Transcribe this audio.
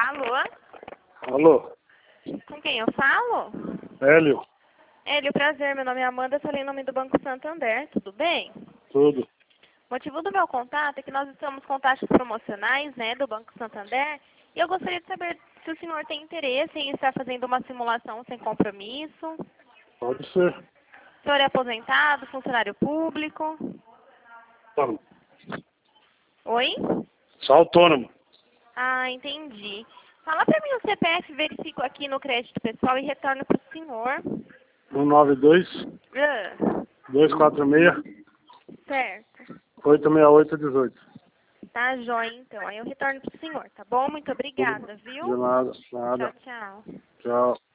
Alô? Alô? Com quem eu falo? Hélio? Hélio, prazer. Meu nome é Amanda, falei em nome do Banco Santander. Tudo bem? Tudo. O motivo do meu contato é que nós estamos com taxas promocionais, né, do Banco Santander. E eu gostaria de saber se o senhor tem interesse em estar fazendo uma simulação sem compromisso. Pode ser. O senhor é aposentado, funcionário público? Autônomo. Oi? Sou autônomo. Ah, entendi. Fala pra mim o CPF, verifico aqui no crédito pessoal e retorno pro senhor. 192 Ah, 246 certo. 86818. Tá jóia, então. Aí eu retorno pro senhor, tá bom? Muito obrigada, De viu? nada, Tchau, nada. tchau. Tchau.